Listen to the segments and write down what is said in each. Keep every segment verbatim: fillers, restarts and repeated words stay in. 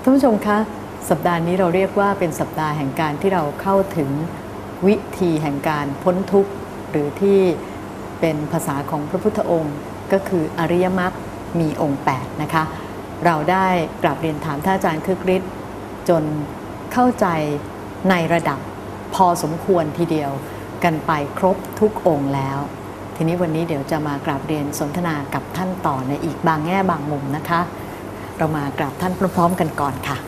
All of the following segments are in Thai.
ท่านผู้ชมคะสัปดาห์นี้เราเรียกว่าเป็นสัปดาห์แห่งการที่เราเข้าถึงวิธีแห่งการพ้นทุกข์หรือที่เป็นภาษาของพระพุทธองค์ก็คืออริยมรรคมีองค์แปดนะคะเราได้กราบเรียนถามท่านอาจารย์คึกฤทธิ์จนเข้าใจในระดับพอสมควรทีเดียวกันไปครบทุกองค์แล้วทีนี้วันนี้เดี๋ยวจะมากราบเรียนสนทนากับท่านต่อในอีกบางแง่บางมุมนะคะเรามากราบท่านพร้อมๆกันก่อนค่ะ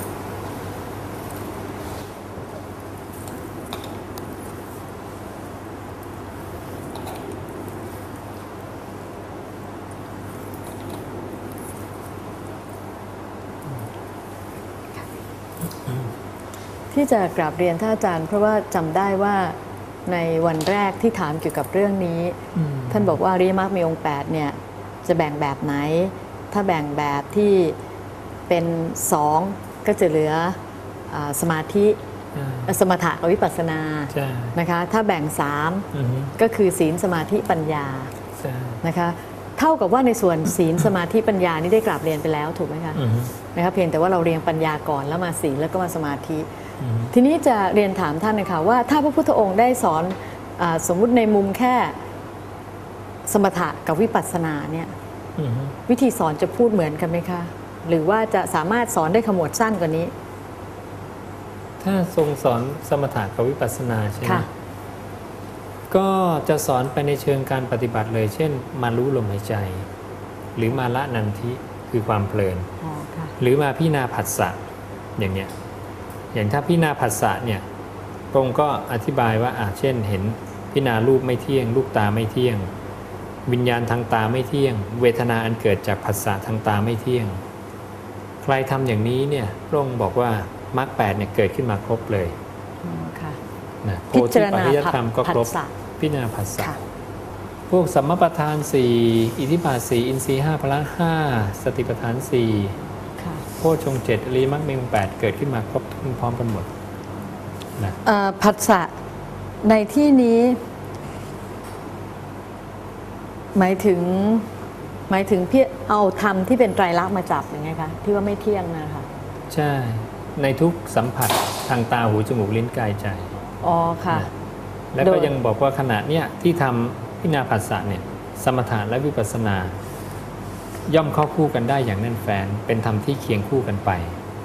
ที่จะกราบเรียนท่านอาจารย์เพราะว่าจำได้ว่าในวันแรกที่ถามเกี่ยวกับเรื่องนี้ท่านบอกว่าอริยมรรคมีองค์แปดเนี่ยจะแบ่งแบบไหนถ้าแบ่งแบบที่เป็นสองก็จะเหลือสมาธิสมถะกับวิปัสสนานะคะถ้าแบ่งสามก็คือศีลสมาธิปัญญานะคะเท่ากับว่าในส่วนศีลสมาธิปัญญานี่ได้กราบเรียนไปแล้วถูกไหมคะนะคะเพียงแต่ว่าเราเรียนปัญญาก่อนแล้วมาศีลแล้วก็มาสมาธิทีนี้จะเรียนถามท่านนะคะว่าถ้าพระพุทธองค์ได้สอนสมมุติในมุมแค่สมถะกับวิปัสสนาเนี่ยวิธีสอนจะพูดเหมือนกันไหมคะหรือว่าจะสามารถสอนได้ขมวดสั้นกว่านี้ถ้าทรงสอนสมถะกับวิปัสสนาใช่ไหมก็จะสอนไปในเชิงการปฏิบัติเลยเช่นมารู้ลมหายใจหรือมาละนันทิคือความเพลินหรือมาพิจารณาผัสสะอย่างเนี้ยอย่างถ้าพิจารณาผัสสะเนี่ยพระองค์ก็อธิบายว่าอ่ะเช่นเห็นพิจารณารูปไม่เที่ยงรูปตาไม่เที่ยงวิญญาณทางตาไม่เที่ยงเวทนาอันเกิดจากผัสสะทางตาไม่เที่ยงใครทำอย่างนี้เนี่ยพระองค์บอกว่ามรรคแปดเนี่ยเกิดขึ้นมาครบเลยนะโพธิปัจจยธรรมก็ครบพิจารณาผัสสะพวกสัมมาประธานสี่อิทธิบาทสี่อินทรีย์ห้าพละห้าสติปัฏฐานสี่โพชฌงค์เจ็ดอริยมรรคมีองค์แปดเกิดขึ้นมาครบพร้อมกันหมดนะผัสสะในที่นี้หมายถึงหมายถึงพี่เอาธรรมที่เป็นไตรลักษณ์มาจับอย่างไงคะที่ว่าไม่เที่ยงนะคะใช่ในทุกสัมผัสทางตาหูจมูกลิ้นกายใจอ๋อค่ะแล้วก็ยังบอกว่าขณะเนี้ยที่ทำพิจารณาผัสสะเนี่ยสมถะและวิปัสสนาย่อมเข้าคู่กันได้อย่างแน่นแฟ้นเป็นธรรมที่เคียงคู่กันไป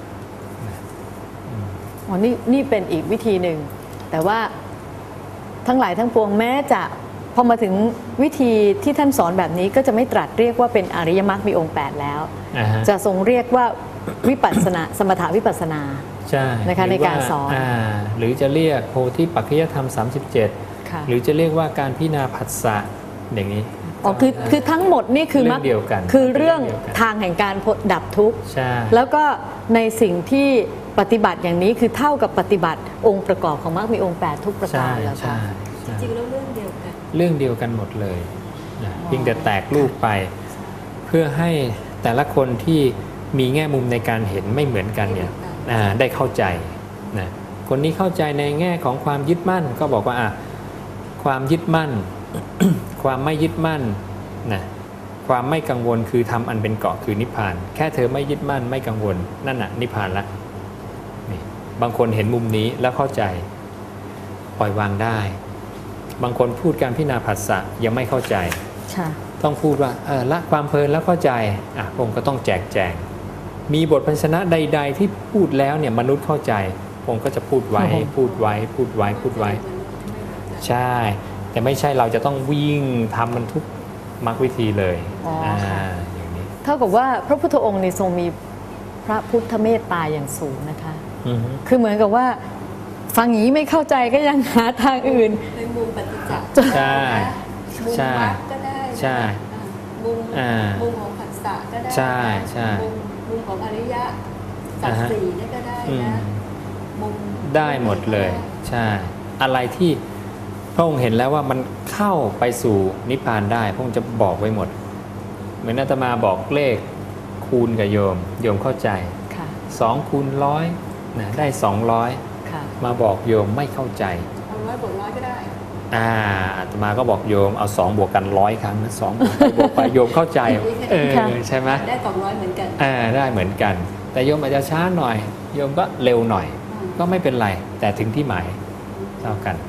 อ๋อนี่นี่เป็นอีกวิธีหนึ่งแต่ว่าทั้งหลายทั้งปวงแม้จะพอมาถึงวิธีที่ท่านสอนแบบนี้ก็จะไม่ตรัสเรียกว่าเป็นอริยมรรคมีองค์แปดแล้ว uh-huh. จะทรงเรียกว่าวิปัสสนาสมถะวิปัสสนาใช่นะคะในการสอนหรือจะเรียกโพธิปัจจยธรรมสามสิบเจ็ดหรือจะเรียกว่าการพิจารณาผัสสะอย่างนี้อ๋อคือคือทั้งหมดนี่คือมรรคคือเรื่องทางแห่งการดับทุกข์แล้วก็ในสิ่งที่ปฏิบัติอย่างนี้คือเท่ากับปฏิบัติองค์ประกอบของมรรคมีองค์แปดทุกประการแล้วค่ะจริงๆแล้วเรื่องเดียวกันเรื่องเดียวกันหมดเลยนะเพียงแต่แตกรูปไปเพื่อให้แต่ละคนที่มีแง่มุมในการเห็นไม่เหมือนกันเนี่ยได้เข้าใจนะคนนี้เข้าใจในแง่ของความยึดมั่นก็บอกว่าอ่ะความยึดมั่น ความไม่ยึดมั่นนะความไม่กังวลคือทำอันเป็นเกาะคือนิพพานแค่เธอไม่ยึดมั่นไม่กังวลนั่นน่ะนิพพานละนี่บางคนเห็นมุมนี้แล้วเข้าใจปล่อยวางได้บางคนพูดการพิจารณาผัสสะยังไม่เข้าใจต้องพูดว่าเออละความเพลินแล้วเข้าใจอ่ะผมก็ต้องแจกแจงมีบทพันชนะใดๆที่พูดแล้วเนี่ยมนุษย์เข้าใจผมก็จะพูดไว้พูดไว้พูดไว้พูดไว้ใช่แต่ไม่ใช่เราจะต้องวิ่งทำมันทุกมรรควิธีเลยอ่าอย่างนี้เท่ากับว่าพระพุทธองค์ในทรงมีพระพุทธเมตตาอย่างสูงนะคะคือเหมือนกับว่าฟังอย่างนี้ไม่เข้าใจก็ยังหาทางอื่นในมุมปฏิจจ์ใช่ใช่ก็ได้ใช่มุมมุมของผัสสะก็ได้ใช่ใช่มุมของอริยสัจสี่นี่ก็ได้นะมุมได้หมดเลยใช่อะไรที่พระองค์เห็นแล้วว่ามันเข้าไปสู่นิพพานได้พระองค์จะบอกไว้หมดเหมือนอาตมาบอกเลขคูณกับโยมโยมเข้าใจสองคูณร้อยนะได้สองร้อยมาบอกโยมไม่เข้าใจเอาร้อยบวกร้อยก็ได้อ่าอาตมาก็บอกโยมเอาสองบวกกันร้อยครั้งนะสองบวกไปโยมเข้าใจเออใช่ไหมได้สองร้อยเหมือนกันอ่าได้เหมือนกันแต่โยมอาจจะช้าหน่อยโยมก็เร็วหน่อย ก็ไม่เป็นไรแต่ถึงที่หมายเท่ากัน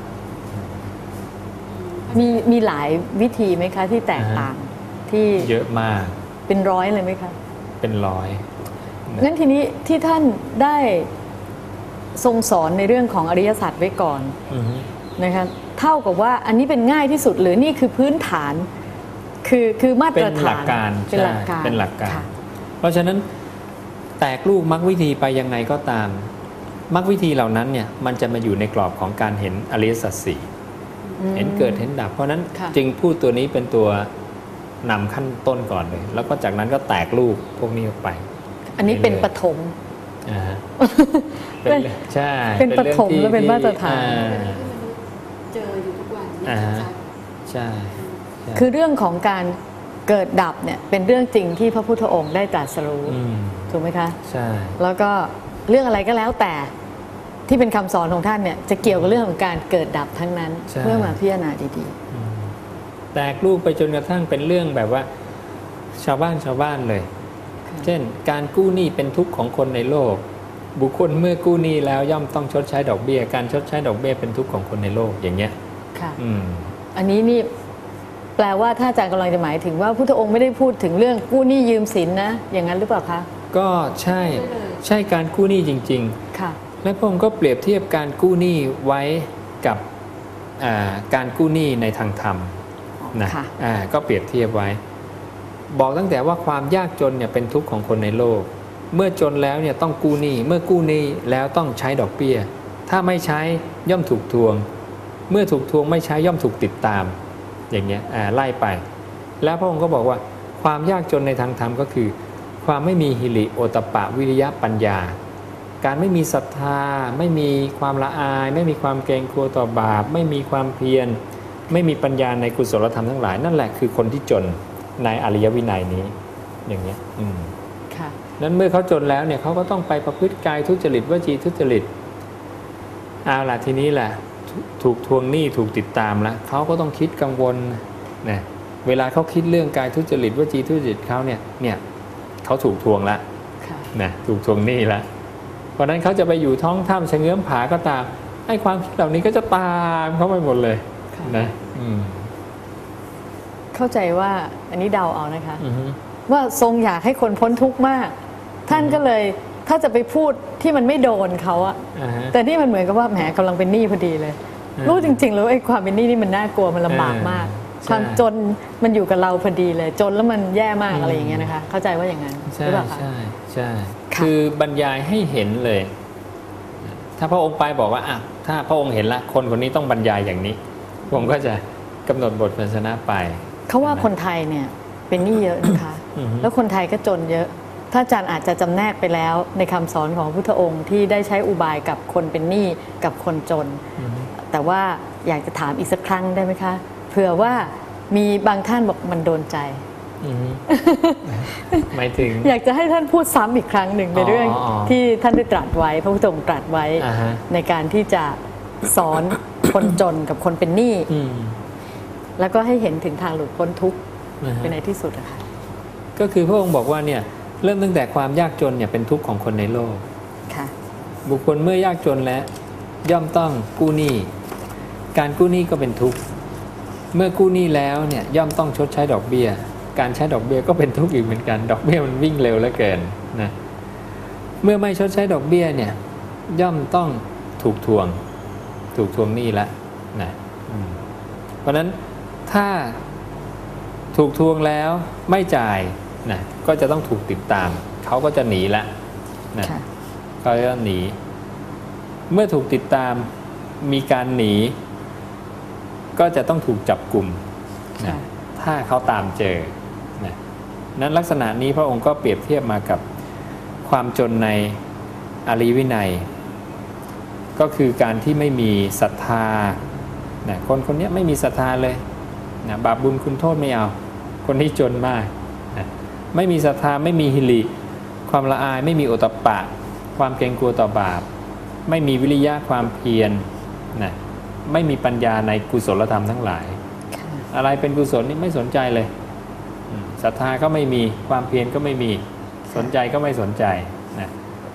มีมีหลายวิธีไหมคะที่แตกต่างที่เยอะมากเป็นร้อยเลยไหมคะเป็นร้อยงั้นทีนี้ที่ท่านได้ทรงสอนในเรื่องของอริยสัจไว้ก่อนอือฮึนะคะเท่ากับว่าอันนี้เป็นง่ายที่สุดหรือนี่คือพื้นฐานคือคือมาตเป็รนฐานหลักการเป็นหลักการเป็นหลักการค่ะเพราะฉะนั้นแตกลูกมรรควิธีไปยังไงก็ตามมรรควิธีเหล่านั้นเนี่ยมันจะมาอยู่ในกรอบของการเห็นอริยสัจสี่อืมเห็นเกิดเห็นดับ เพราะฉะนั้นค่ะจึงพูดตัวนี้เป็นตัวนำขั้นต้นก่อนเลย แล้วก็จากนั้นก็แตกลูกพวกนี้ออกไปอันนี้เป็นเรื่อยๆปฐมอ่าฮะเป็นเรื่องใช่เป็นปฐมรื่องที่และเป็นมาตรฐานอ่ที่มนุษย์เจออยู่ทุกวันเนี่ยอ่าฮะชัดใช่ใช่คือเรื่องของการเกิดดับเนี่ยเป็นเรื่องจริงที่พระพุทธองค์ได้ตรัสรู้อืมถูกไหมคะใช่แล้วก็เรื่องอะไรก็แล้วแต่ที่เป็นคำสอนของท่านเนี่ยจะเกี่ยวกับเรื่องของการเกิดดับทั้งนั้นใช่เพื่อมาพิจารณาดีอืมแตกลูกไปจนกระทั่งเป็นเรื่องแบบว่าชาวบ้านชาวบ้านเลย เช่น การกู้หนี้เป็นทุกข์ของคนในโลก บุคคลเมื่อกู้หนี้แล้วย่อมต้องชดใช้ดอกเบี้ย การชดใช้ดอกเบี้ยเป็นทุกข์ของคนในโลกอย่างเงี้ยๆค่ะอืมอันนี้นี่แปลว่าถ้าอาจารย์กำลังจะหมายถึงว่าพุทธองค์ไม่ได้พูดถึงเรื่องกู้หนี้ยืมสินนะอย่างนั้นหรือเปล่าคะก็ใช่ใช่การกู้หนี้จริงค่ะๆ และพระองค์ก็เปรียบเทียบการกู้หนี้ไว้กับอ่าการกู้หนี้ในทางธรรมนะค่ะอ่าก็เปรียบเทียบไว้ บอกตั้งแต่ว่าความยากจนเนี่ยเป็นทุกข์ของคนในโลก เมื่อจนแล้วเนี่ยต้องกู้หนี้เมื่อกู้หนี้แล้วต้องใช้ดอกเบี้ย ถ้าไม่ใช้ย่อมถูกทวง เมื่อถูกทวงไม่ใช้ย่อมถูกติดตามอย่างเงี้ยอ่าไล่ไป แล้วพระองค์ก็บอกว่าความยากจนในทางธรรมก็คือ ความไม่มีหิริโอตปปะวิริยะปัญญา การไม่มีศรัทธา ไม่มีความละอาย ไม่มีความเกรงกลัวต่อบาป ไม่มีความเพียร ไม่มีปัญญาในกุศลธรรมทั้งหลาย นั่นแหละคือคนที่จนในอริยวินัยนี้อย่างเงี้ยอืมค่ะนั้นเมื่อเขาจนแล้วเนี่ยเขาก็ต้องไปประพฤติกายทุจริตวจีทุจริตเอาล่ะทีนี้แหละถูถูกทวงหนี้ถูกติดตามแล้วเขาก็ต้องคิดกังวลนะเวลาเขาคิดเรื่องกายทุจริตวจีทุจริตเขาเนี่ยเนี่ยเขาถูกทวงละค่ะนะถูกทวงหนี้ละเพราะฉะนั้นเขาจะไปอยู่ท้องถ้ำเฉงื้อมผาก็ตามไอ้ความคิดเหล่านี้ก็จะตามเขาไปหมดเลยค่ะนะอืมเข้าใจว่าอันนี้เดาเอานะคะอือฮึว่าทรงอยากให้คนพ้นทุกข์มาก ท่านก็เลยถ้าจะไปพูดที่มันไม่โดนเขาอะอ่าฮะแต่นี่มันเหมือนกับว่าแหมกำลังเป็นหนี้พอดีเลยอ่ารู้จริงๆแล้วไอ้ความเป็นหนี้นี่มันน่ากลัวมันลำบากมากอ่าใช่ความจนมันอยู่กับเราพอดีเลย จนแล้วมันแย่มากอืมอะไรอย่างเงี้ยนะคะ เข้าใจว่าอย่างนั้นใช่หรือเปล่าคะใช่ใช่ค่ะคือบรรยายให้เห็นเลย ถ้าพระองค์ไปบอกว่าอ่ะถ้าพระองค์เห็นละคนคนนี้ต้องบรรยายอย่างนี้พระองค์ก็จะกำหนดบทพันชนะไปเขาว่าคนไทยเนี่ยเป็นหนี้เยอะนะคะอือฮึแล้วคนไทยก็จนเยอะ ถ้าอาจารย์อาจจะจำแนกไปแล้วในคำสอนของพระพุทธองค์ที่ได้ใช้อุบายกับคนเป็นหนี้กับคนจนอือฮึแต่ว่าอยากจะถามอีกสักครั้งได้ไหมคะเผื่อว่ามีบางท่านบอกมันโดนใจอือฮึ หมายถึงอยากจะให้ท่านพูดซ้ำอีกครั้งหนึ่งในเรื่องอ๋ออ๋อที่ท่านได้ตรัสไว้ พระพุทธองค์ตรัสไว้อ่าฮะในการที่จะสอนคนจนกับคนเป็นหนี้อืมแล้วก็ให้เห็นถึงทางหลุดพ้นทุกข์นะฮะเป็นในที่สุดนะคะก็คือพระองค์บอกว่าเนี่ยเริ่มตั้งแต่ความยากจนเนี่ยเป็นทุกข์ของคนในโลกค่ะบุคคลเมื่อยากจนแล้วย่อมต้องกู้หนี้การกู้หนี้ก็เป็นทุกข์เมื่อกู้หนี้แล้วเนี่ยย่อมต้องชดใช้ดอกเบี้ย การใช้ดอกเบี้ยก็เป็นทุกข์อีกเหมือนกันดอกเบี้ยมันวิ่งเร็วเหลือเกินนะเมื่อไม่ชดใช้ดอกเบี้ยเนี่ยย่อมต้องถูกทวงถูกทวงหนี้ละนะอืมเพราะฉะนั้นถ้าถูกทวงแล้วไม่จ่ายนะก็จะต้องถูกติดตามเขาก็จะหนีละนะค่ะเขาจะหนี เมื่อถูกติดตามมีการหนี ก็จะต้องถูกจับกลุ่มนะค่ะถ้าเขาตามเจอนะนั้นลักษณะนี้พระองค์ก็เปรียบเทียบมากับความจนในอริยวินัย ก็คือการที่ไม่มีศรัทธานะคนคนนี้ไม่มีศรัทธาเลยนะบาปบุญคุณโทษไม่เอา คนที่จนมากนะไม่มีศรัทธาไม่มีหิริความละอายไม่มีโอตตัปปะ ความเกรงกลัวต่อบาป ไม่มีวิริยะความเพียรนะไม่มีปัญญาในกุศลธรรมทั้งหลายค่ะอะไรเป็นกุศลนี่ไม่สนใจเลยอืมศรัทธาก็ไม่มีความเพียรก็ไม่มีสนใจก็ไม่สนใจนะ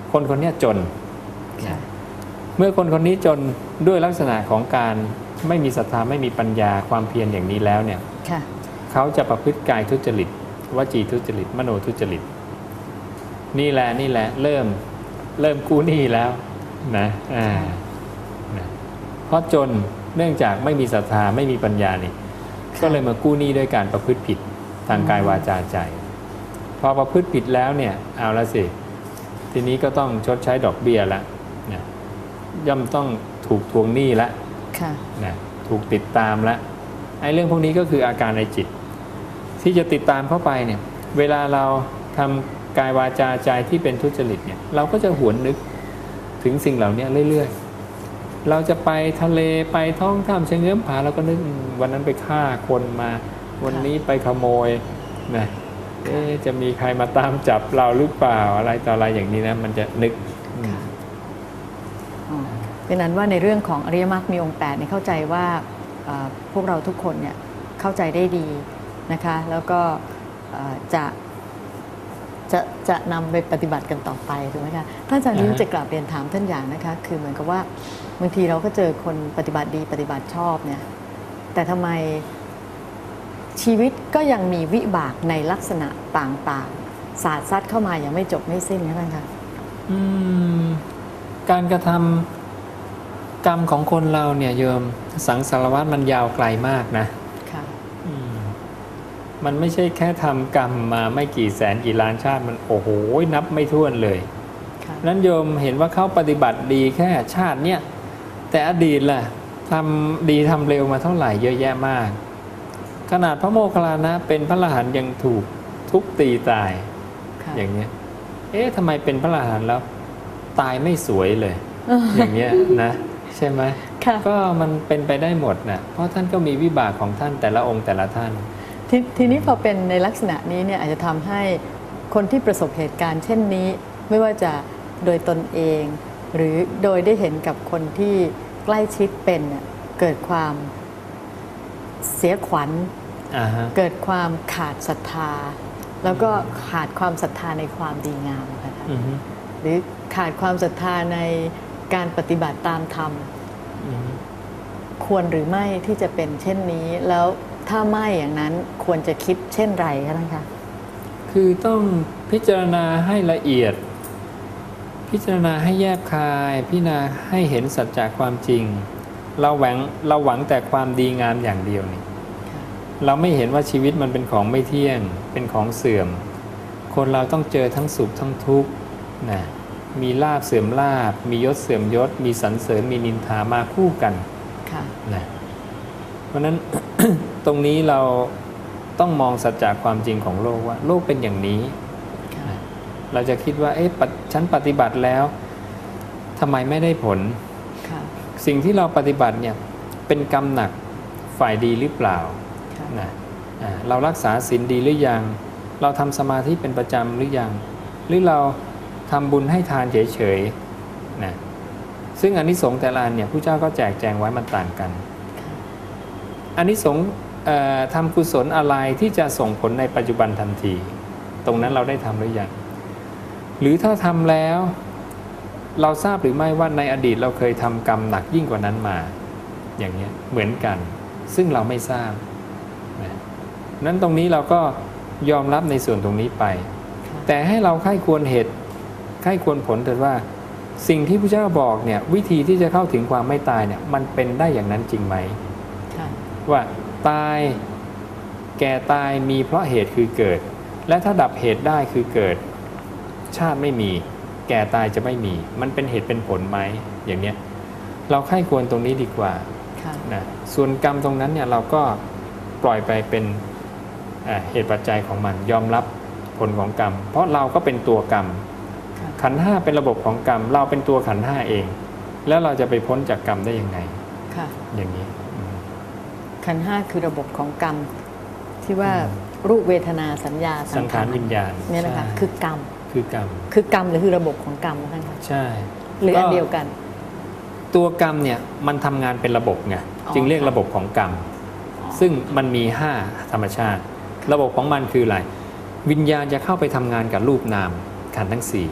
คนคนนี้จนค่ะเมื่อคนคนนี้จนด้วยลักษณะของการไม่มีศรัทธาไม่มีปัญญาความเพียรอย่างนี้แล้วเนี่ยค่ะเขาจะประพฤติกายทุจริตวจีทุจริตมโนทุจริตนี่แหละนี่แหละเริ่มเริ่มกู้หนี้แล้วนะอ่านะเพราะจนเนื่องจากไม่มีศรัทธาไม่มีปัญญานี่ก็เลยมากู้หนี้ด้วยการประพฤติผิดทางกายวาจาใจพอประพฤติผิดแล้วเนี่ยเอาละสิทีนี้ก็ต้องชดใช้ดอกเบี้ยละนะย่อมต้องถูกทวงหนี้ละค่ะนะถูกติดตามละไอ้เรื่องพวกนี้ก็คืออาการในจิตที่จะติดตามเข้าไปเนี่ยเวลาเราทำกายวาจาใจที่เป็นทุจริตเนี่ยเราก็จะหวนนึกถึงสิ่งเหล่านี้เรื่อยๆเราจะไปทะเลไปท้องถ้ำเชงเง้อมผาเราก็นึกวันนั้นไปฆ่าคนมาวันนี้ไปขโมยนะเอ๊ะจะมีใครมาตามจับเราหรือเปล่าอะไรต่ออะไรอย่างนี้นะมันจะนึกอืมอ๋อเป็นนั้นว่าในเรื่องของอริยมรรคมีองค์แปดเนี่ยเข้าใจว่าเอ่อพวกเราทุกคนเนี่ยเข้าใจได้ดีนะคะแล้วก็เอ่อจะจะจะนำไปปฏิบัติกันต่อไปถูกไหมคะท่านอาจารย์นิ้วอ่าฮะจะกลับเรียนถามท่านอย่างนะคะคือเหมือนกับว่าบางทีเราก็เจอคนปฏิบัติดีปฏิบัติชอบเนี่ยแต่ทำไมชีวิตก็ยังมีวิบากในลักษณะต่างๆสาดซัดเข้ามาอย่างไม่จบไม่สิ้นนะท่านคะอืมการกระทำกรรมของคนเราเนี่ยโยมสังสารวัฏมันยาวไกลมากนะค่ะอืมมันไม่ใช่แค่ทำกรรมมาไม่กี่แสนกี่ล้านชาติมันโอ้โหนับไม่ถ้วนเลยค่ะนั้นโยมเห็นว่าเขาปฏิบัติดีแค่ชาติเนี่ยแต่อดีตล่ะทำดีทำเร็วมาเท่าไหร่เยอะแยะมาก ขนาดพระโมคคัลลานะเป็นพระอรหันต์ยังถูกทุบตีตายค่ะอย่างเนี้ยเอ๊ะทำไมเป็นพระอรหันต์แล้วตายไม่สวยเลย อย่างเงี้ยนะใช่ไหมค่ะก็มันเป็นไปได้หมดนะเพราะท่านก็มีวิบากของท่านแต่ละองค์แต่ละท่านททีนี้พอเป็นในลักษณะนี้เนี่ยอาจจะทำให้คนที่ประสบเหตุการณ์เช่นนี้ไม่ว่าจะโดยตนเอง หรือโดยได้เห็นกับคนที่ใกล้ชิดเป็นเนี่ยเกิดความเสียขวัญอ่าฮะเกิดความขาดศรัทธา แล้วก็ขาดความศรัทธาในความดีงามนะคะอือฮึหรือขาดความศรัทธาในการปฏิบัติตามธรรมอือฮึควรหรือไม่ที่จะเป็นเช่นนี้ แล้วถ้าไม่อย่างนั้นควรจะคิดเช่นไรคะท่านคะคือต้องพิจารณาให้ละเอียด พิจารณาให้แยบคาย พิจารณาให้เห็นสัจจะความจริง เราหวังเราหวังแต่ความดีงามอย่างเดียวนี่ค่ะเราไม่เห็นว่าชีวิตมันเป็นของไม่เที่ยง เป็นของเสื่อม คนเราต้องเจอทั้งสุขทั้งทุกข์นะมีลาภเสื่อมลาภมียศเสื่อมยศ มีสรรเสริญมีนินทามาคู่กันค่ะนะเพราะฉะนั้น ตรงนี้เราต้องมองสัจจะความจริงของโลกว่า โลกเป็นอย่างนี้ค่ะนะเราจะคิดว่าเอ๊ะปฏิฉันปฏิบัติแล้วทำไมไม่ได้ผลค่ะสิ่งที่เราปฏิบัติเนี่ยเป็นกรรมหนักฝ่ายดีหรือเปล่าค่ะนะอ่าเรารักษาศีลดีหรือยัง เราทำสมาธิเป็นประจำหรือยัง หรือเราทำบุญให้ทานเฉยๆนะซึ่งอานิสงส์แต่ละอันเนี่ยผู้เจ้าก็แจกแจงไว้มันต่างกันค่ะอานิสงส์เอ่อทำกุศลอะไรที่จะส่งผลในปัจจุบันทันที ตรงนั้นเราได้ทำหรือยัง หรือถ้าทำแล้ว เราทราบหรือไม่ว่าในอดีตเราเคยทำกรรมหนักยิ่งกว่านั้นมา อย่างเงี้ยเหมือนกัน ซึ่งเราไม่ทราบนะนั้นตรงนี้เราก็ยอมรับในส่วนตรงนี้ไปค่ะแต่ให้เราใคร่ควรเหตุใคร่ควรผลเถิดว่า สิ่งที่พระเจ้าบอกเนี่ยวิธีที่จะเข้าถึงความไม่ตายเนี่ยมันเป็นได้อย่างนั้นจริงไหมค่ะว่าตายแก่ตายมีเพราะเหตุคือเกิด และถ้าดับเหตุได้คือเกิด ชาติไม่มีแก่ตายจะไม่มี มันเป็นเหตุเป็นผลไหมอย่างเนี้ยเราใคร่ควรตรงนี้ดีกว่าค่ะนะส่วนกรรมตรงนั้นเนี่ยเราก็ปล่อยไปเป็นอ่าเหตุปัจจัยของมันยอมรับผลของกรรม เพราะเราก็เป็นตัวกรรมค่ะขันธ์ห้าเป็นระบบของกรรม เราเป็นตัวขันธ์ห้าเอง แล้วเราจะไปพ้นจากกรรมได้ยังไงค่ะอย่างนี้อืมขันธ์ห้าคือระบบของกรรม ที่ว่ารูปเวทนาสัญญาสังขารวิญญาณเนี่ยนะคะใช่คือกรรมคือกรรมคือกรรมหรือคือระบบของกรรมนะท่านคะใช่หรืออันเดียวกันตัวกรรมเนี่ยมันทำงานเป็นระบบไงอ๋อจึงเรียกค่ะระบบของกรรม ซึ่งมันมีห้าธรรมชาติ ระบบของมันคืออะไรวิญญาณจะเข้าไปทำงานกับรูปนามขันธ์ทั้งสี่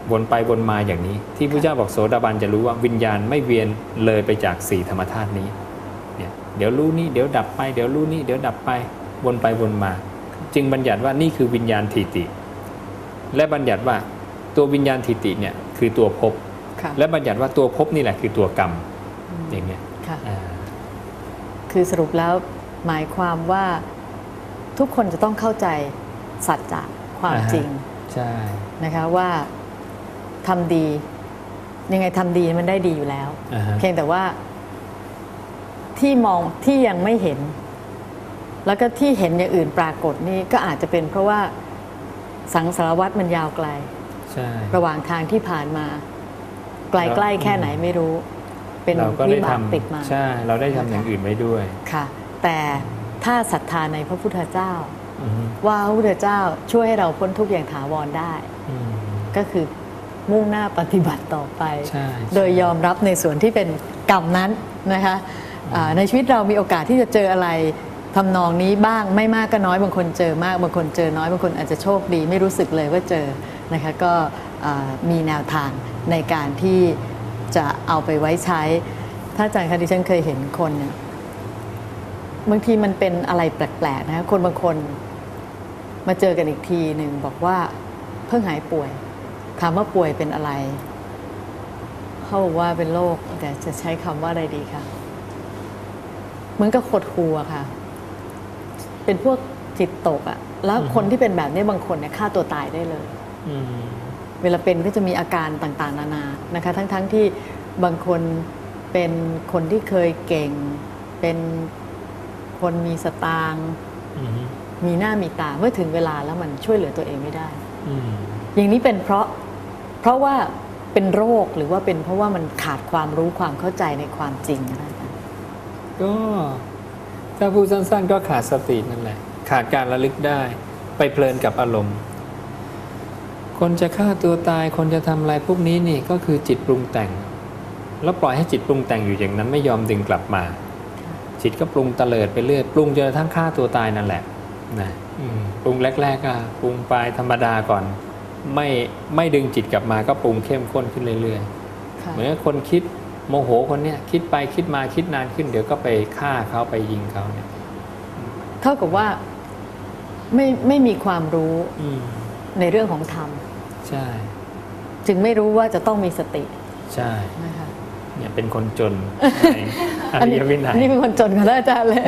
วนไปวนมาอย่างนี้ ที่พระเจ้าบอกโสดาบันจะรู้ว่าวิญญาณไม่เวียนเลยไปจากสี่ธรรมธาตุนี้เนี่ยเดี๋ยวรู้นี่เดี๋ยวดับไปเดี๋ยวรู้นี่เดี๋ยวดับไปวนไปวนมา จึงบัญญัติว่านี่คือวิญญาณทิฏฐิและบัญญัติว่าตัววิญญาณทิฏฐิเนี่ยคือตัวภพและบัญญัติว่าตัวภพนี่แหละคือตัวกรรมอย่างเงี้ยคือสรุปแล้วหมายความว่าทุกคนจะต้องเข้าใจสัจจะความจริงใช่นะคะว่าทำดียังไงทำดีมันได้ดีอยู่แล้วเพียงแต่ว่าที่มองที่ยังไม่เห็นแล้วก็ที่เห็นอย่างอื่นปรากฏนี่ก็อาจจะเป็นเพราะว่าสังสารวัฏมันยาวไกลระหว่างทางที่ผ่านมาไกลใกล้แค่ไหนไม่รู้เป็นวิบากติดมาใช่เราได้ทำอย่างอื่นไว้ด้วยค่ะแต่ถ้าศรัทธาในพระพุทธเจ้าว่าพระพุทธเจ้าช่วยให้เราพ้นทุกข์อย่างถาวรได้ก็คือมุ่งหน้าปฏิบัติต่อไปโดยยอมรับในส่วนที่เป็นกรรมนั้นนะคะในชีวิตเรามีโอกาสที่จะเจออะไรทำนองนี้บ้างไม่มากก็น้อยบางคนเจอมากบางคนเจอน้อยบางคนอาจจะโชคดีไม่รู้สึกเลยว่าเจอนะคะก็มีแนวทางในการที่จะเอาไปไว้ใช้ถ้าอาจารย์คะดิฉันเคยเห็นคนเนี่ยบางทีมันเป็นอะไรแปลกๆนะคะคนบางคนมาเจอกันอีกทีหนึ่งบอกว่าเพิ่งหายป่วยถามว่าป่วยเป็นอะไรเขาบอกว่าเป็นโรคแต่จะใช้คำว่าอะไรดีคะเหมือนกับขดหูอะค่ะเป็นพวกจิตตกอะแล้วคนที่เป็นแบบนี้บางคนเนี่ยฆ่าตัวตายได้เลยเวลาเป็นก็จะมีอาการต่างๆนานานะคะทั้งๆ ท, ที่บางคนเป็นคนที่เคยเก่งเป็นคนมีสตางค์มีหน้ามีตาเมื่อถึงเวลาแล้วมันช่วยเหลือตัวเองไม่ได้อย่างนี้เป็นเพราะเพราะว่าเป็นโรคหรือว่าเป็นเพราะว่ามันขาดความรู้ความเข้าใจในความจริงนะก็ถ้าพูดสั้นๆก็ขาดสตินั่นแหละขาดการระลึกได้ไปเพลินกับอารมณ์คนจะฆ่าตัวตายคนจะทำอะไรพวกนี้นี่ก็คือจิตปรุงแต่งแล้วปล่อยให้จิตปรุงแต่งอยู่อย่างนั้นไม่ยอมดึงกลับมาจิตก็ปรุงเตลิดไปเรื่อยปรุงจนกระทั่งฆ่าตัวตายนั่นแหละนะปรุงแรกๆก็ปรุงไปธรรมดาก่อนไม่ไม่ดึงจิตกลับมาก็ปรุงเข้มข้นขึ้นเรื่อยๆเหมือนคนคิดโมโหคนเนี้ยคิดไปคิดมาคิดนานขึ้นเดี๋ยวก็ไปฆ่าเขาไปยิงเขาเนี่ยเท่ากับว่าไม่ไม่มีความรู้ในเรื่องของธรรมใช่จึงไม่รู้ว่าจะต้องมีสติใช่นะคะเนี่ยเป็นคนจนอริยวินัยนี่เป็นคนจนค่ะอาจารย์เลย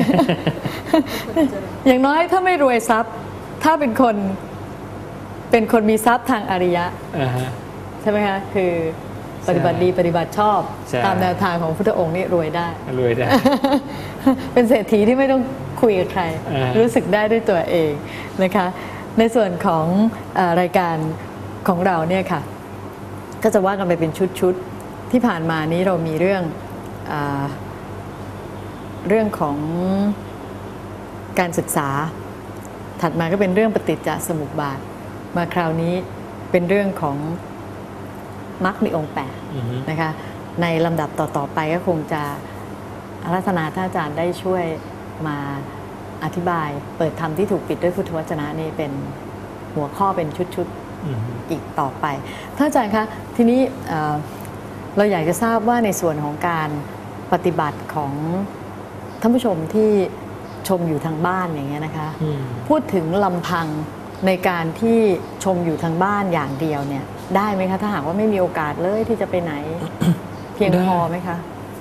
อย่างน้อยถ้าไม่รวยทรัพย์ถ้าเป็นคนเป็นคนมีทรัพย์ทางอริยะใช่ไหมคะคือปฏิบัติดีปฏิบัติชอบตามแนวทางของพุทธองค์นี่รวยได้รวยได้เป็นเศรษฐีที่ไม่ต้องคุยกับใครรู้สึกได้ด้วยตัวเองนะคะในส่วนของรายการของเราเนี่ยค่ะก็จะว่ากันไปเป็นชุดๆที่ผ่านมานี้เรามีเรื่องอเรื่องของการศึกษาถัดมาก็เป็นเรื่องปฏิจจสมุปบาทมาคราวนี้เป็นเรื่องของมรรคมีองค์แปดนะคะในลำดับต่อๆไปก็คงจะอาราธนาท่านอาจารย์ได้ช่วยมาอธิบายเปิดธรรมที่ถูกปิดด้วยพุทธวจนะนี่เป็นหัวข้อเป็นชุดๆอีกต่อไปท่านอาจารย์คะทีนี้เราอยากจะทราบว่าในส่วนของการปฏิบัติของท่านผู้ชมที่ชมอยู่ทางบ้านอย่างเงี้ยนะคะพูดถึงลำพังในการที่ชมอยู่ทางบ้านอย่างเดียวเนี่ยได้ไหมคะถ้าหากว่าไม่มีโอกาสเลยที่จะไปไหน เพียงพอไหมคะ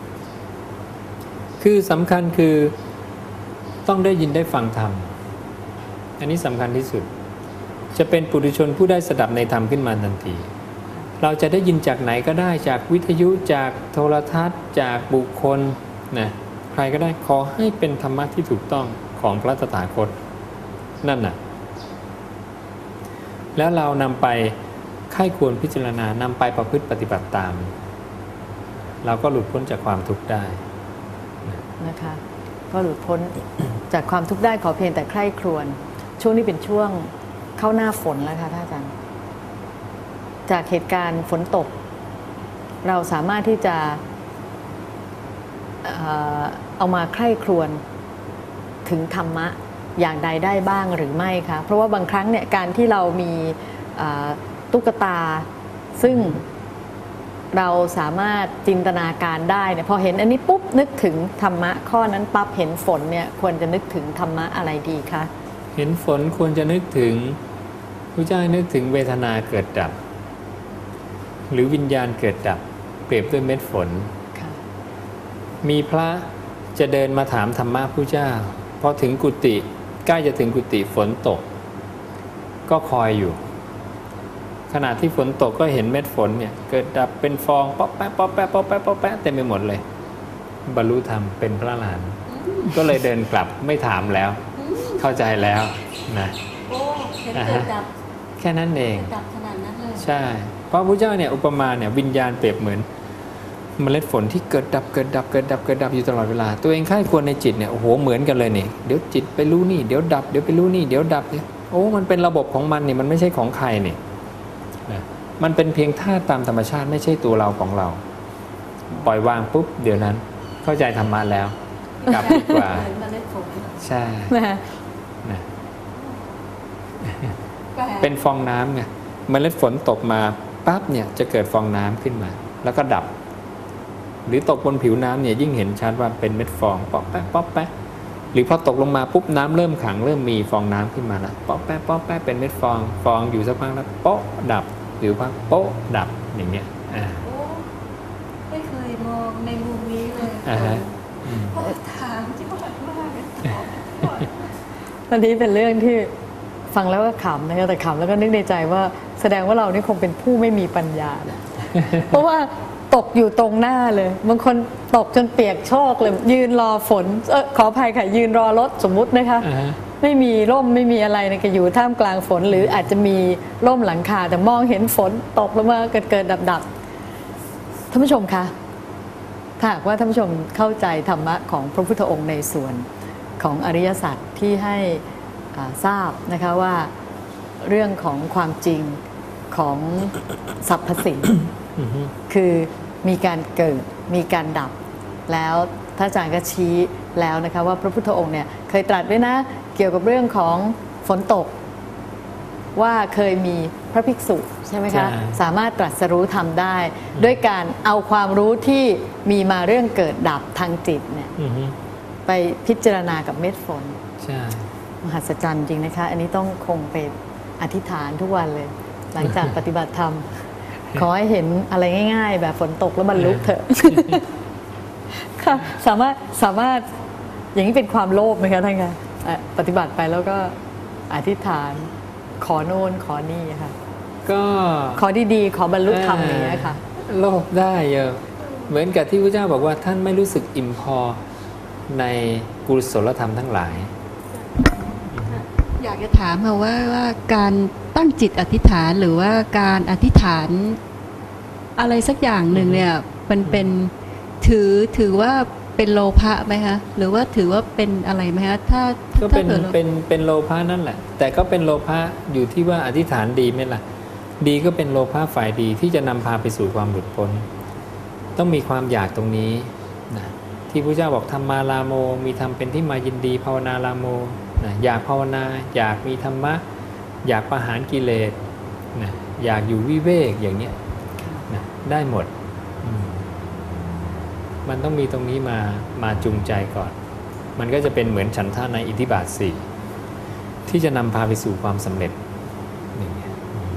คือสำคัญคือต้องได้ยินได้ฟังธรรมอันนี้สำคัญที่สุดจะเป็นปุถุชนผู้ได้สดับในธรรมขึ้นมาทันทีเราจะได้ยินจากไหนก็ได้จากวิทยุจากโทรทัศน์จากบุคคลนะใครก็ได้ขอให้เป็นธรรมะที่ถูกต้องของพระตถาคตนั่นน่ะแล้วเรานำไปใคร่ควรพิจารณานำไปประพฤติปฏิบัติตามเราก็หลุดพ้นจากความทุกข์ได้นะคะก็หลุดพ้นจากความทุกข์ได้ขอเพียงแต่ใคร่ครวญช่วงนี้เป็นช่วงเข้าหน้าฝนแล้วค่ะท่านอาจารย์จากเหตุการณ์ฝนตกเราสามารถที่จะเอามาใคร่ครวญถึงธรรมะอย่างใดได้บ้างหรือไม่คะเพราะว่าบางครั้งเนี่ยการที่เรามีตุ๊กตาซึ่งเราสามารถจินตนาการได้เนี่ยพอเห็นอันนี้ปุ๊บนึกถึงธรรมะข้อนั้นปั๊บเห็นฝนเนี่ยควรจะนึกถึงธรรมะอะไรดีคะเห็นฝนควรจะนึกถึงพระเจ้านึกถึงเวทนาเกิดดับ หรือวิญญาณเกิดดับเปรียบด้วยเม็ดฝนมีพระจะเดินมาถามธรรมะพระเจ้าพอถึงกุฏิใกล้จะถึงกุฏิฝนตกก็คอยอยู่ขณะที่ฝนตกก็เห็นเม็ดฝนเนี่ยเกิดดับเป็นฟองป๊อปแป๊ะป๊อปแป๊ะป๊อปแป๊ะป๊อปแป๊ะเต็มไปหมดเลยบรรลุธรรมเป็นพระอรหันต์ก็เลยเดินกลับไม่ถามแล้วเข้าใจแล้วนะโอ้เห็นเกิดดับแค่นั้นเองดับขนาดนั้นเลยใช่เพราะพระเจ้าเนี่ยอุปมาเนี่ยวิญญาณเปรียบเหมือนเมล็ดฝนที่เกิดดับเกิดดับเกิดดับเกิดดับอยู่ตลอดเวลาตัวเองค่ายควรในจิตเนี่ยโอ้โหเหมือนกันเลยนี่เดี๋ยวจิตไปรู้นี่เดี๋ยวดับเดี๋ยวไปรู้นี่เดี๋ยวดับเนี่ยโอ้มันเป็นระบบของมันนี่มันไม่ใช่ของใครนี่นะมันเป็นเพียงธาตุตามธรรมชาติไม่ใช่ตัวเราของเราปล่อยวางปุ๊บเดี๋ยวนั้นเข้าใจธรรมะแล้วกลับดีกว่าเหมือนเมล็ดฝนใช่นะนะแปลกเป็นฟองน้ำไงเมล็ดฝนตกมาปั๊บเนี่ยจะเกิดฟองน้ำขึ้นมาแล้วก็ดับหรือตกบนผิวน้ำเนี่ยยิ่งเห็นชัดว่าเป็นเม็ดฟองป๊อปแป๊ะป๊อปแป๊ะหรือพอตกลงมาปุ๊บน้ำเริ่มขังเริ่มมีฟองน้ำขึ้นมาแล้วป๊อปแป๊ะป๊อปแป๊ะเป็นเม็ดฟองฟองอยู่สักพักแล้วโป๊ะดับหรือว่าโป๊ะดับอย่างเงี้ยอ่าโอ้ไม่เคยมองในมุมนี้เลยอ่าฮะอืมเพราะถามที่ว่าว่าอันนี้เป็นเรื่องที่ฟังแล้วก็ขำนะคะแต่ขำแล้วก็นึกในใจว่าแสดงว่าเรานี่คงเป็นผู้ไม่มีปัญญานะ เพราะว่าตกอยู่ตรงหน้าเลยบางคนตกจนเปียกโชกเลยยืนรอฝนเออขออภัยค่ะยืนรอรถสมมุตินะคะอ่าฮะไม่มีร่มไม่มีอะไรนะก็อยู่ท่ามกลางฝน หรืออาจจะมีร่มหลังคาแต่มองเห็นฝนตกลงมาเกิดเกิดดับดับท่านผู้ชมคะถ้าหากว่าท่านผู้ชมเข้าใจธรรมะของพระพุทธองค์ในส่วนของอริยสัจที่ให้อ่าทราบนะคะว่าเรื่องของความจริงของสรรพสิ่งอือฮึคือมีการเกิดมีการดับแล้วท่านอาจารย์ก็ชี้แล้วนะคะว่าพระพุทธองค์เนี่ยเคยตรัสไว้นะเกี่ยวกับเรื่องของฝนตกว่าเคยมีพระภิกษุใช่ไหมคะสามารถตรัสรู้ธรรมได้ด้วยการเอาความรู้ที่มีมาเรื่องเกิดดับทางจิตเนี่ยอือฮึไปพิจารณากับเม็ดฝนใช่มหัศจรรย์จริงนะคะอันนี้ต้องคงไปอธิษฐานทุกวันเลย หลังจากปฏิบัติธรรม ขอให้เห็นอะไรง่ายๆ แบบฝนตกแล้วบรรลุเถอะ ค่ะสามารถสามารถอย่างนี้เป็นความโลภไหมคะท่านคะอ่ะปฏิบัติไปแล้วก็อธิษฐานขอโน่นขอนี่ค่ะก็ขอดีๆ ขอบรรลุธรรมอย่างเงี้ยค่ะโลภได้เยอะเหมือนกับที่พระเจ้าบอกว่าท่านไม่รู้สึกอิ่มพอในกุศลธรรมทั้งหลายอยากจะถามค่ะว่าว่าการตั้งจิตอธิษฐานหรือว่าการอธิษฐานอะไรสักอย่างหนึ่งเนี่ยมันเป็นถือถือว่าเป็นโลภะไหมคะหรือว่าถือว่าเป็นอะไรไหมคะถ้าก็เป็นถ้ากิดราเป็นเป็นโลภะนั่นแหละ แต่ก็เป็นโลภะอยู่ที่ว่าอธิษฐานดีไหมล่ะ ดีก็เป็นโลภะฝ่ายดีที่จะนำพาไปสู่ความหลุดพ้นต้องมีความอยากตรงนี้นะที่พระเจ้าบอกธรรมาลาโมมีธรรมเป็นที่มายินดีภาวนาลาโมนะอยากภาวนาอยากมีธรรมะอยากประหารกิเลสนะอยากอยู่วิเวกอย่างเนี้ยนะได้หมดอืมมันต้องมีตรงนี้มามาจูงใจก่อน มันก็จะเป็นเหมือนฉันทะในอิทธิบาทสี่ที่จะนำพาไปสู่ความสำเร็จอย่างเงี้ย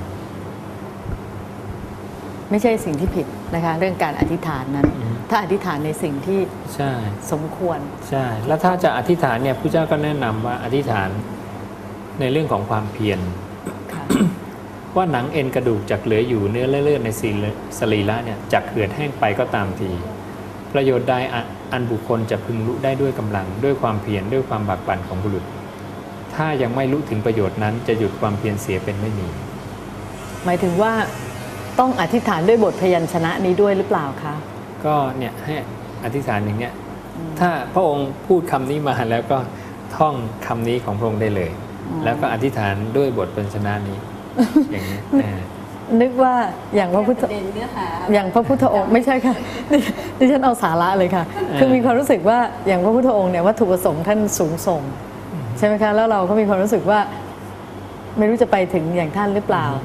ไม่ใช่สิ่งที่ผิดนะคะเรื่องการอธิษฐานนั้นอืมถ้าอธิษฐานในสิ่งที่ใช่สมควรใช่ แล้วถ้าจะอธิษฐานเนี่ยพระเจ้าก็แนะนำว่าอธิษฐานในเรื่องของความเพียรค่ะว่าหนังเอ็นกระดูกจากเหลืออยู่เนื้อและเลือดในสรีระเนี่ยจากเหือดแห้งไปก็ตามที ประโยชน์ใดอันอันบุคคลจะพึงรู้ได้ด้วยกำลังด้วยความเพียรด้วยความบากบั่นของบุรุษ ถ้ายังไม่รู้ถึงประโยชน์นั้นจะหยุดความเพียรเสียเป็นไม่มีหมายถึงว่าต้องอธิษฐานด้วยบทพยัญชนะนี้ด้วยหรือเปล่าคะก็เนี่ยให้อธิษฐานอย่างเงี้ยถ้าพระองค์พูดคำนี้มาแล้วก็ท่องคำนี้ของพระองค์ได้เลย แล้วก็อธิษฐานด้วยบทพยัญชนะนี้ อย่างนี้อ่านึกว่าอย่างพระพุทธประเด็นเนื้อหาอย่างพระพุทธองค์ไม่ใช่ค่ะ ดิดิฉันเอาสาระเลยค่ะ คือมีความรู้สึกว่าอย่างพระพุทธองค์เนี่ยวัตถุประสงค์ท่านสูงส่งใช่ไหมคะแล้วเราก็มีความรู้สึกว่าไม่รู้จะไปถึงอย่างท่านหรือเปล่า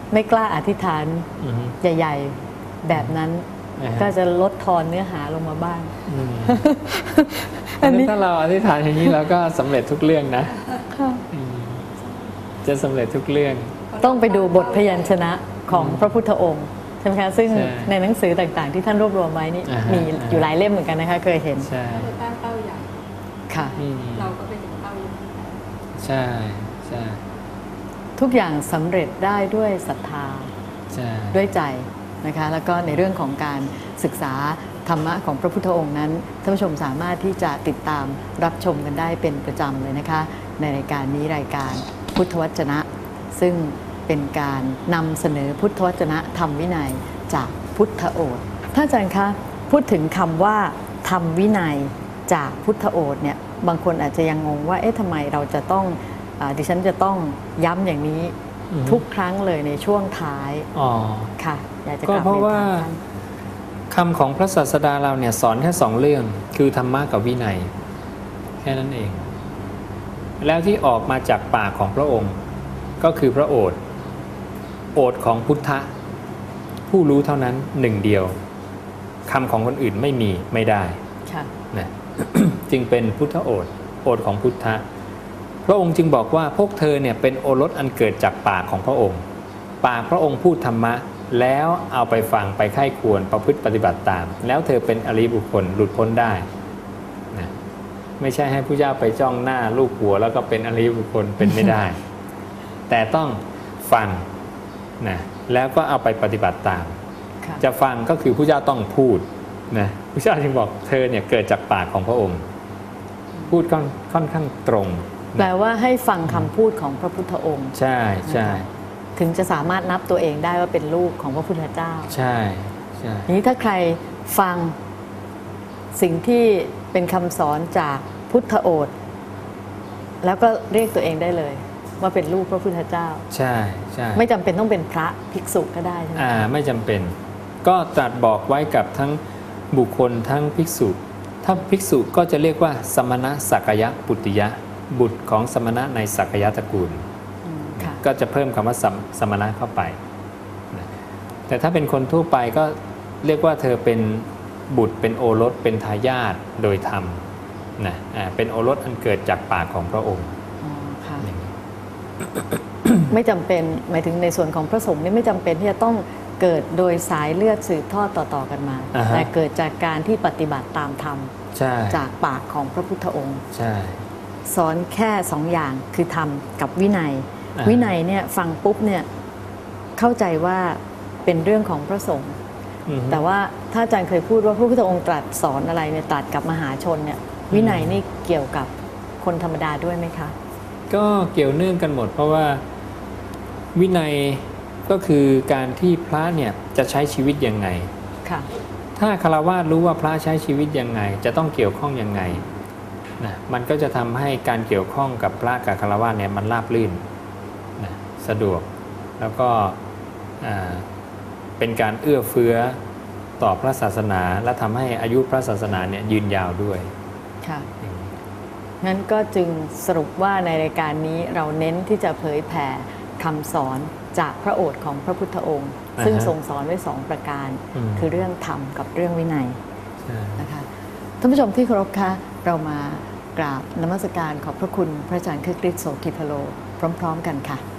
ไม่กล้าอธิษฐานอือฮึใหญ่ๆแบบนั้นอ่าฮะก็จะลดทอนเนื้อหาลงมาบ้างอืมอันนี้ถ้าเราอธิษฐานอย่างนี้เราก็สำเร็จทุกเรื่องนะอืมจะสำเร็จทุกเรื่องต้องไปดูบทพยัญชนะของพระพุทธองค์ใช่ไหมคะซึ่งใช่ในหนังสือต่างๆ ที่ท่านรวบรวมไว้นี่อ่าฮะมีอ่าฮะอยู่หลายเล่มเหมือนกันนะคะเคยเห็นใช่เราตั้งเป้าใหญ่ค่ะอืมเราก็ไปถึงเป้าใหญ่ใช่ใช่ทุกอย่างสำเร็จได้ด้วยศรัทธาใช่ด้วยใจนะคะแล้วก็ในเรื่องของการศึกษาธรรมะของพระพุทธองค์นั้นท่านผู้ชมสามารถที่จะติดตามรับชมกันได้เป็นประจำเลยนะคะในรายการนี้รายการพุทธวจนะ ซึ่งเป็นการนำเสนอพุทธวจนะธรรมวินัยจากพุทธโอษฐ์ท่านอาจารย์คะพูดถึงคำว่าธรรมวินัยจากพุทธโอษฐ์เนี่ยบางคนอาจจะยังงงว่าเอ๊ะทำไมเราจะต้องอาดิฉันจะต้องย้ำอย่างนี้อือฮึทุกครั้งเลยในช่วงท้ายอ๋อค่ะอยากจะก็กลับเพราะเรียนว่าถามท่านคำของพระศาสดาเราเนี่ยสอนแค่สองเรื่อง คือธรรมะกับวินัย แค่นั้นเอง แล้วที่ออกมาจากปากของพระองค์ ก็คือพระโอษฐ์โอษฐ์ของพุทธะ ผู้รู้เท่านั้นหนึ่งเดียวคำของคนอื่นไม่มีไม่ได้ค่ะนะ จึงเป็นพุทธโอษฐ์โอษฐ์ของพุทธะ พระองค์จึงบอกว่าพวกเธอเนี่ยเป็นโอรสอันเกิดจากปากของพระองค์ ปากพระองค์พูดธรรมะ แล้วเอาไปฟังไปไข้ควรประพฤติปฏิบัติตาม แล้วเธอเป็นอริยบุคคลหลุดพ้นได้นะไม่ใช่ให้ผู้เจ้าไปจ้องหน้าลูกหัวแล้วก็เป็นอริยบุคคลเป็นไม่ได้ แต่ต้องฟังนะแล้วก็เอาไปปฏิบัติตามค่ะจะฟังก็คือผู้เจ้าต้องพูดนะผู้เจ้าจึงบอกเธอเนี่ยเกิดจากปากของพระองค์ พูดค่อนค่อนข้างตรงแปลว่าให้ฟังคำพูดของพระพุทธองค์ใช่ใช่ถึงจะสามารถนับตัวเองได้ว่าเป็นลูกของพระพุทธเจ้าใช่ใช่ทีนี้ถ้าใครฟังสิ่งที่เป็นคำสอนจากพุทธโอษฐ์แล้วก็เรียกตัวเองได้เลย ว่าเป็นลูกพระพุทธเจ้าใช่ใช่ไม่จำเป็นต้องเป็นพระภิกษุก็ได้ใช่ไหมอ่าคะไม่จำเป็น ก็ตรัสบอกไว้กับทั้งบุคคลทั้งภิกษุ ถ้าภิกษุก็จะเรียกว่าสมณะสักยะปุตติยะ บุตรของสมณะในสักยะตระกูลอืมค่ะก็จะเพิ่มคำว่าสมสมณะเข้าไปนะแต่ถ้าเป็นคนทั่วไปก็เรียกว่าเธอเป็นบุตรเป็นโอรสเป็นทายาทโดยธรรมนะอ่าเป็นโอรสอันเกิดจากปากของพระองค์อ๋อค่ะอย่างนี้ไม่จำเป็นหมายถึงในส่วนของพระสงฆ์นี่ไม่จำเป็นที่จะต้องเกิดโดยสายเลือดสืบทอดต่อๆกันมาอ่าฮะแต่เกิดจากการที่ปฏิบัติตามธรรมใช่จากปากของพระพุทธองค์ใช่สอนแค่สองอย่างคือธรรมกับวินัยอ่าวินัยเนี่ยฟังปุ๊บเนี่ยเข้าใจว่าเป็นเรื่องของพระสงฆ์อือฮึแต่ว่าถ้าอาจารย์เคยพูดว่าพระพุทธองค์ตรัสสอนอะไรเนี่ยตรัสกับมหาชนเนี่ยวินัยนี่เกี่ยวกับคนธรรมดาด้วยไหมคะก็เกี่ยวเนื่องกันหมด เพราะว่าวินัยก็คือการที่พระเนี่ยจะใช้ชีวิตยังไงค่ะถ้าคฤหัสถ์รู้ว่าพระใช้ชีวิตยังไง จะต้องเกี่ยวข้องยังไงนะมันก็จะทำให้การเกี่ยวข้องกับพระกับคฤหัสถ์เนี่ยมันราบรื่นนะสะดวกแล้วก็อ่าเป็นการเอื้อเฟื้อต่อพระศาสนา และทำให้อายุพระศาสนาเนี่ยยืนยาวด้วยค่ะงั้นก็จึงสรุปว่าในรายการนี้เราเน้นที่จะเผยแผ่คำสอนจากพระโอษฐ์ของพระพุทธองค์อ่าฮะซึ่งทรงสอนไว้สองประการอืมคือเรื่องธรรมกับเรื่องวินัยใช่นะคะท่านผู้ชมที่เคารพคะเรามากราบนมัสการขอบพระคุณพระอาจารย์คริสต์โสติพโลพร้อม ๆ กันค่ะ